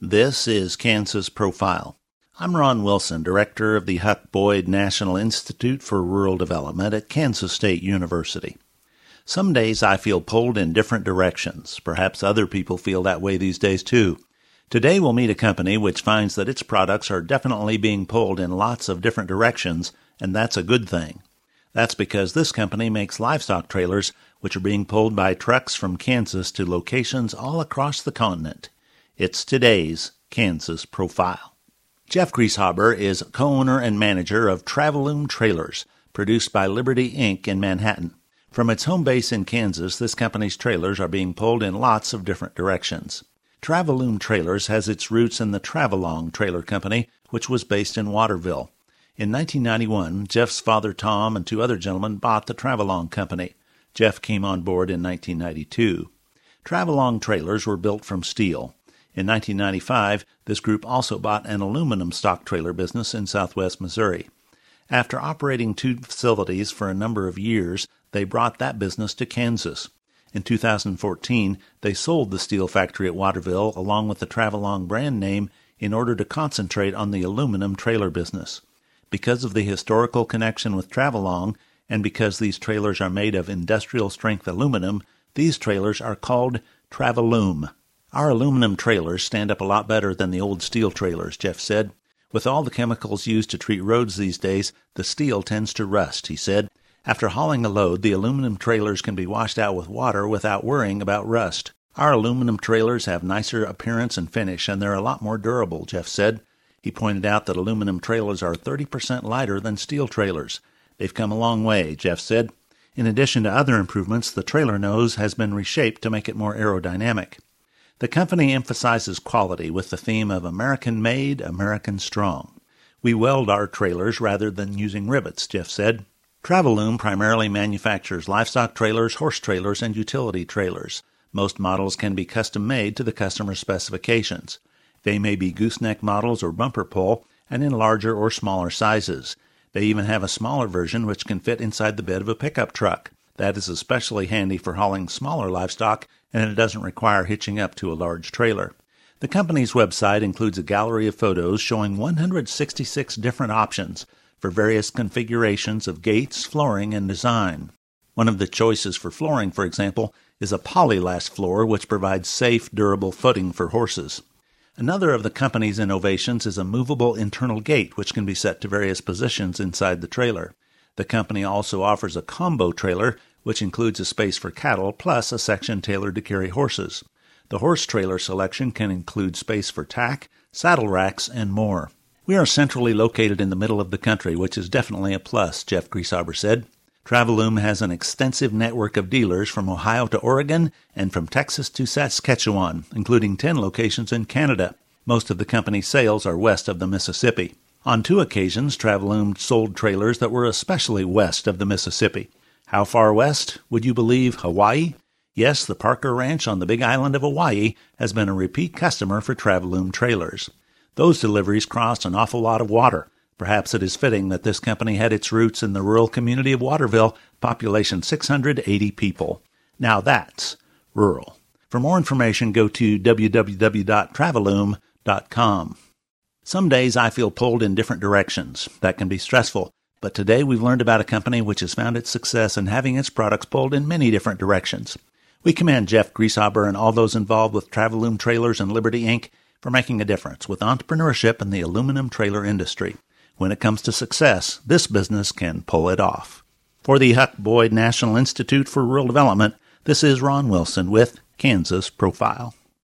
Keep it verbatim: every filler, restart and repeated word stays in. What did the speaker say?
This is Kansas Profile. I'm Ron Wilson, director of the Huck Boyd National Institute for Rural Development at Kansas State University. Some days I feel pulled in different directions. Perhaps other people feel that way these days too. Today we'll meet a company which finds that its products are definitely being pulled in lots of different directions, and that's a good thing. That's because this company makes livestock trailers which are being pulled by trucks from Kansas to locations all across the continent. It's today's Kansas Profile. Jeff Grieshaber is co-owner and manager of Traveloom Trailers, produced by Liberty Incorporated in Manhattan. From its home base in Kansas, this company's trailers are being pulled in lots of different directions. Traveloom Trailers has its roots in the Travelong Trailer Company, which was based in Waterville. In nineteen ninety-one, Jeff's father Tom and two other gentlemen bought the Travelong Company. Jeff came on board in nineteen ninety-two. Travelong trailers were built from steel. In nineteen ninety-five, this group also bought an aluminum stock trailer business in southwest Missouri. After operating two facilities for a number of years, they brought that business to Kansas. In two thousand fourteen, they sold the steel factory at Waterville along with the Travelong brand name in order to concentrate on the aluminum trailer business. Because of the historical connection with Travelong, and because these trailers are made of industrial-strength aluminum, these trailers are called Traveloom. Our aluminum trailers stand up a lot better than the old steel trailers, Jeff said. With all the chemicals used to treat roads these days, the steel tends to rust, he said. After hauling a load, the aluminum trailers can be washed out with water without worrying about rust. Our aluminum trailers have nicer appearance and finish, and they're a lot more durable, Jeff said. He pointed out that aluminum trailers are thirty percent lighter than steel trailers. They've come a long way, Jeff said. In addition to other improvements, the trailer nose has been reshaped to make it more aerodynamic. The company emphasizes quality with the theme of American-made, American-strong. We weld our trailers rather than using rivets, Jeff said. Traveloom primarily manufactures livestock trailers, horse trailers, and utility trailers. Most models can be custom-made to the customer's specifications. They may be gooseneck models or bumper pull, and in larger or smaller sizes. They even have a smaller version which can fit inside the bed of a pickup truck. That is especially handy for hauling smaller livestock, and it doesn't require hitching up to a large trailer. The company's website includes a gallery of photos showing one hundred sixty-six different options for various configurations of gates, flooring, and design. One of the choices for flooring, for example, is a polylast floor which provides safe, durable footing for horses. Another of the company's innovations is a movable internal gate which can be set to various positions inside the trailer. The company also offers a combo trailer, which includes a space for cattle plus a section tailored to carry horses. The horse trailer selection can include space for tack, saddle racks, and more. We are centrally located in the middle of the country, which is definitely a plus, Jeff Grieshaber said. Traveloom has an extensive network of dealers from Ohio to Oregon and from Texas to Saskatchewan, including ten locations in Canada. Most of the company's sales are west of the Mississippi. On two occasions, Traveloom sold trailers that were especially west of the Mississippi. How far west? Would you believe Hawaii? Yes, the Parker Ranch on the Big Island of Hawaii has been a repeat customer for Traveloom trailers. Those deliveries crossed an awful lot of water. Perhaps it is fitting that this company had its roots in the rural community of Waterville, population six hundred eighty people. Now that's rural. For more information, go to w w w dot traveloom dot com. Some days I feel pulled in different directions. That can be stressful. But today we've learned about a company which has found its success in having its products pulled in many different directions. We commend Jeff Grieshaber and all those involved with Traveloom Trailers and Liberty Incorporated for making a difference with entrepreneurship in the aluminum trailer industry. When it comes to success, this business can pull it off. For the Huck Boyd National Institute for Rural Development, this is Ron Wilson with Kansas Profile.